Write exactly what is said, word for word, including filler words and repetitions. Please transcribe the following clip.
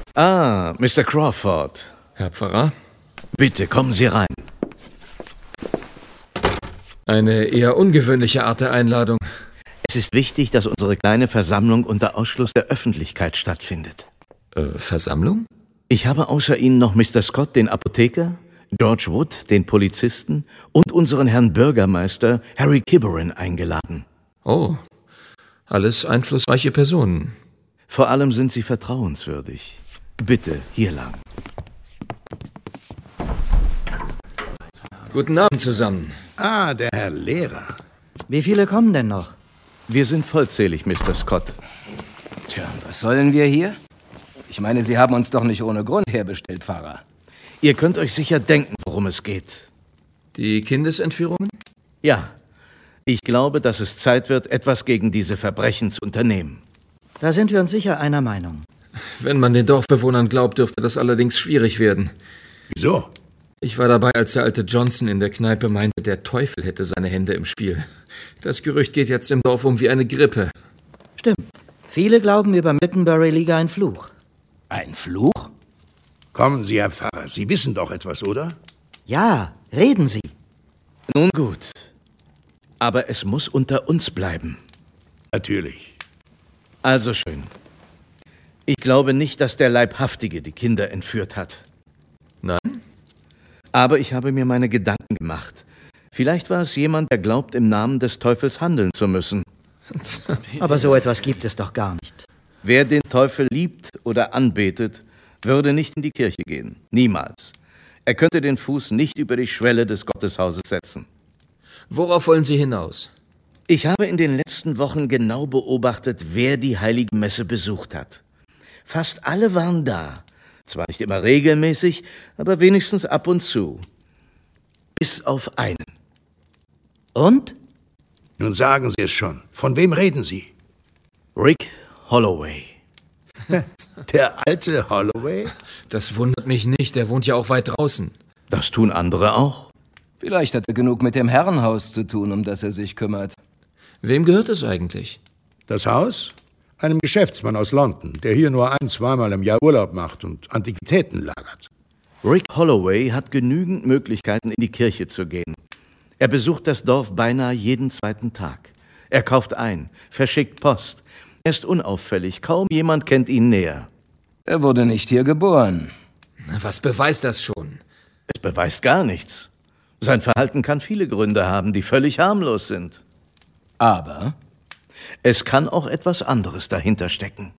Ah, Mister Crawford. Herr Pfarrer? Bitte, kommen Sie rein. Eine eher ungewöhnliche Art der Einladung. Es ist wichtig, dass unsere kleine Versammlung unter Ausschluss der Öffentlichkeit stattfindet. Äh, Versammlung? Ich habe außer Ihnen noch Mister Scott, den Apotheker, George Wood, den Polizisten und unseren Herrn Bürgermeister Harry Kibberin eingeladen. Oh, alles einflussreiche Personen. Vor allem sind sie vertrauenswürdig. Bitte, hier lang. Guten Abend zusammen. Ah, der Herr Lehrer. Wie viele kommen denn noch? Wir sind vollzählig, Mister Scott. Tja, was sollen wir hier? Ich meine, Sie haben uns doch nicht ohne Grund herbestellt, Pfarrer. Ihr könnt euch sicher denken, worum es geht. Die Kindesentführungen? Ja, ich glaube, dass es Zeit wird, etwas gegen diese Verbrechen zu unternehmen. Da sind wir uns sicher einer Meinung. Wenn man den Dorfbewohnern glaubt, dürfte das allerdings schwierig werden. Wieso? Ich war dabei, als der alte Johnson in der Kneipe meinte, der Teufel hätte seine Hände im Spiel. Das Gerücht geht jetzt im Dorf um wie eine Grippe. Stimmt. Viele glauben, über Mittenbury liege ein Fluch. Ein Fluch? Kommen Sie, Herr Pfarrer. Sie wissen doch etwas, oder? Ja, reden Sie. Nun gut. Aber es muss unter uns bleiben. Natürlich. Also schön. Ich glaube nicht, dass der Leibhaftige die Kinder entführt hat. Nein? Aber ich habe mir meine Gedanken gemacht. Vielleicht war es jemand, der glaubt, im Namen des Teufels handeln zu müssen. Aber so etwas gibt es doch gar nicht. Wer den Teufel liebt oder anbetet, würde nicht in die Kirche gehen. Niemals. Er könnte den Fuß nicht über die Schwelle des Gotteshauses setzen. Worauf wollen Sie hinaus? Ich habe in den letzten Wochen genau beobachtet, wer die Heilige Messe besucht hat. Fast alle waren da. Zwar nicht immer regelmäßig, aber wenigstens ab und zu. Bis auf einen. Und? Nun sagen Sie es schon. Von wem reden Sie? Rick Holloway. Der alte Holloway? Das wundert mich nicht, der wohnt ja auch weit draußen. Das tun andere auch. Vielleicht hat er genug mit dem Herrenhaus zu tun, um das er sich kümmert. Wem gehört es eigentlich? Das Haus? Einem Geschäftsmann aus London, der hier nur ein-, zweimal im Jahr Urlaub macht und Antiquitäten lagert. Rick Holloway hat genügend Möglichkeiten, in die Kirche zu gehen. Er besucht das Dorf beinahe jeden zweiten Tag. Er kauft ein, verschickt Post. Er ist unauffällig, kaum jemand kennt ihn näher. Er wurde nicht hier geboren. Was beweist das schon? Es beweist gar nichts. Sein Verhalten kann viele Gründe haben, die völlig harmlos sind. Aber? Es kann auch etwas anderes dahinter stecken.